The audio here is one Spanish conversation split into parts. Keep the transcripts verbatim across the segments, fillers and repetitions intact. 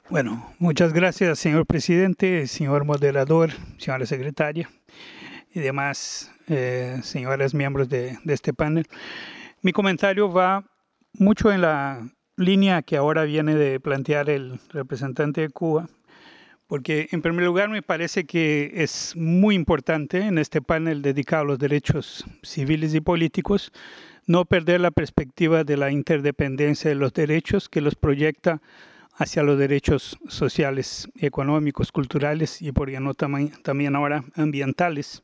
Bueno, muchas gracias, señor presidente, señor moderador, señora secretaria y demás eh, señoras miembros de, de este panel. Mi comentario va mucho en la línea que ahora viene de plantear el representante de Cuba, porque en primer lugar me parece que es muy importante en este panel dedicado a los derechos civiles y políticos no perder la perspectiva de la interdependencia de los derechos que los proyecta hacia los derechos sociales, económicos, culturales y por qué no también ahora ambientales.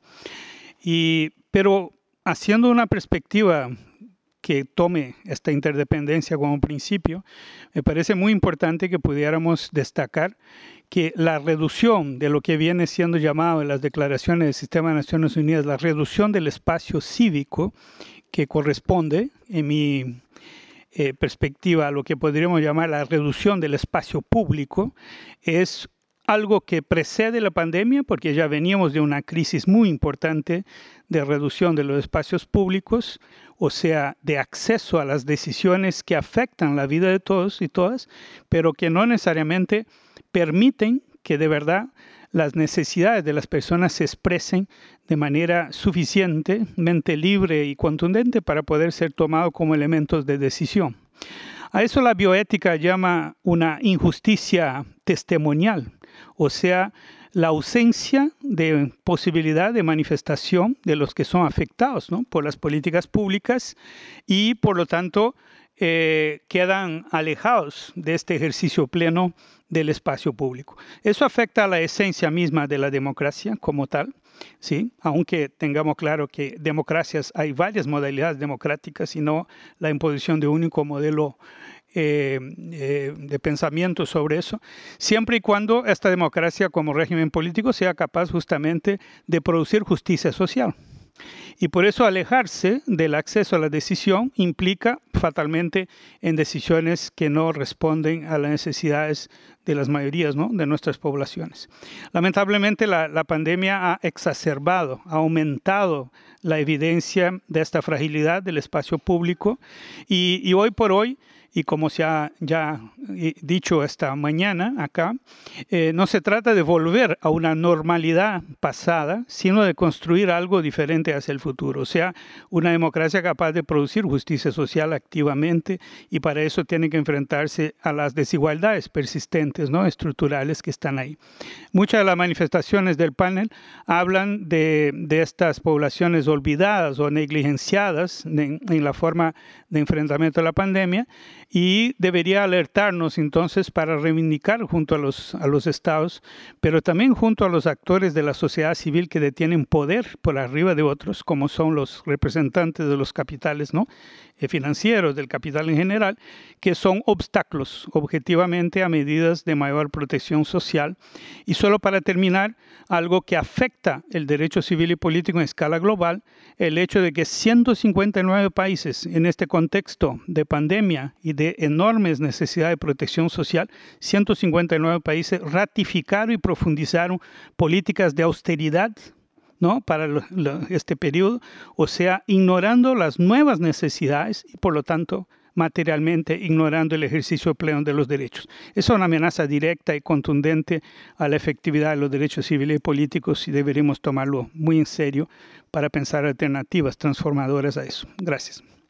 Y, pero haciendo una perspectiva que tome esta interdependencia como principio, me parece muy importante que pudiéramos destacar que la reducción de lo que viene siendo llamado en las declaraciones del Sistema de Naciones Unidas, la reducción del espacio cívico que corresponde, en mi eh, perspectiva, a lo que podríamos llamar la reducción del espacio público, es algo que precede la pandemia, porque ya veníamos de una crisis muy importante de reducción de los espacios públicos, o sea, de acceso a las decisiones que afectan la vida de todos y todas, pero que no necesariamente permiten que de verdad las necesidades de las personas se expresen de manera suficientemente libre y contundente para poder ser tomados como elementos de decisión. A eso la bioética llama una injusticia testimonial, o sea, la ausencia de posibilidad de manifestación de los que son afectados, ¿no?, por las políticas públicas y, por lo tanto, eh, quedan alejados de este ejercicio pleno del espacio público. Eso afecta a la esencia misma de la democracia como tal, ¿sí? Aunque tengamos claro que democracias, hay varias modalidades democráticas y no la imposición de un único modelo eh, eh, de pensamiento sobre eso, siempre y cuando esta democracia como régimen político sea capaz justamente de producir justicia social. Y por eso alejarse del acceso a la decisión implica fatalmente en decisiones que no responden a las necesidades de las mayorías, ¿no?, de nuestras poblaciones. Lamentablemente la, la pandemia ha exacerbado, ha aumentado la evidencia de esta fragilidad del espacio público y, y hoy por hoy, y como se ha ya dicho esta mañana acá, eh, no se trata de volver a una normalidad pasada, sino de construir algo diferente hacia el futuro. O sea, una democracia capaz de producir justicia social activamente y para eso tiene que enfrentarse a las desigualdades persistentes, ¿no?, estructurales que están ahí. Muchas de las manifestaciones del panel hablan de, de estas poblaciones olvidadas o negligenciadas en, en la forma de enfrentamiento a la pandemia y debería alertarnos entonces para reivindicar junto a los, a los estados, pero también junto a los actores de la sociedad civil que detienen poder por arriba de otros, como son los representantes de los capitales, ¿no?, financieros, del capital en general, que son obstáculos objetivamente a medidas de mayor protección social. Y solo para terminar, algo que afecta el derecho civil y político en escala global, el hecho de que ciento cincuenta y nueve países en este contexto de pandemia y de enormes necesidades de protección social, ciento cincuenta y nueve países ratificaron y profundizaron políticas de austeridad, ¿no?, para lo, lo, este periodo, o sea, ignorando las nuevas necesidades y por lo tanto materialmente ignorando el ejercicio pleno de los derechos. Es una amenaza directa y contundente a la efectividad de los derechos civiles y políticos y deberíamos tomarlo muy en serio para pensar alternativas transformadoras a eso. Gracias.